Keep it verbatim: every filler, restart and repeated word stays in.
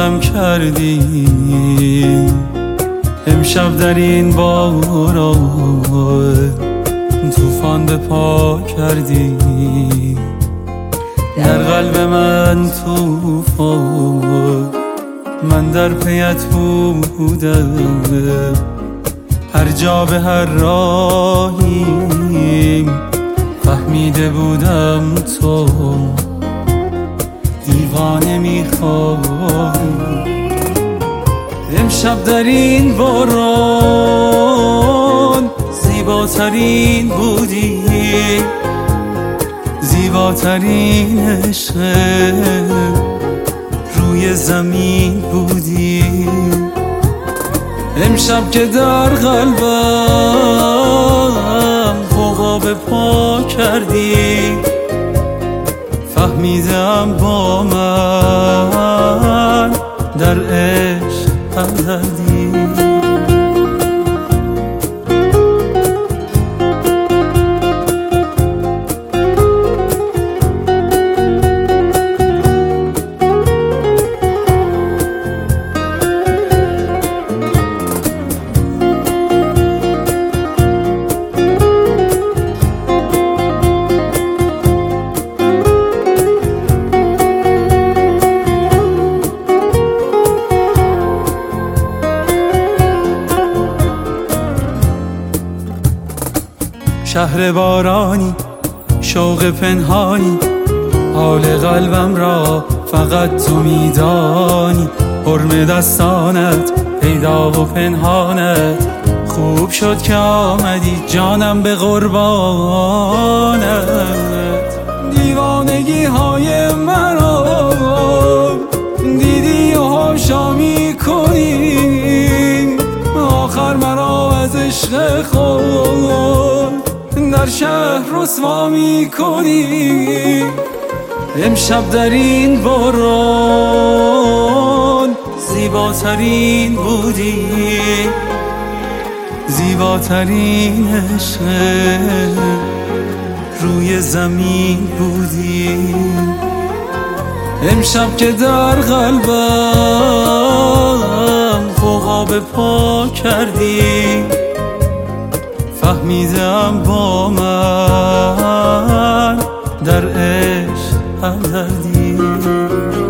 دلم کردی. امشب در این باران طوفان به پا کردی. در قلب من طوفان، من در پیت بودم. هر جا به هر راهی فهمیده بودم تو دیوانه میخوای. امشب در این باران زیباترین بودی، زیباترین عشق روی زمین بودی. امشب که در قلبم فوقا به پا کردی، فهمیدم با من در عشق بلدی. شهر بارانی، شوق پنهانی، حال قلبم را فقط تو میدانی. حرم دستانت پیدا و پنهانت، خوب شد که آمدی جانم به قربانت. دیوانگی های مرا دیدی و هاشا میکنی، آخر مرا از عشق خود در شهر رسوا میکنی. امشب در این باران زیباترین بودی، زیباترین عشق روی زمین بودی. امشب که در قلبم فوقا به پا کردی، فهمیدم با من در عشق بلدی.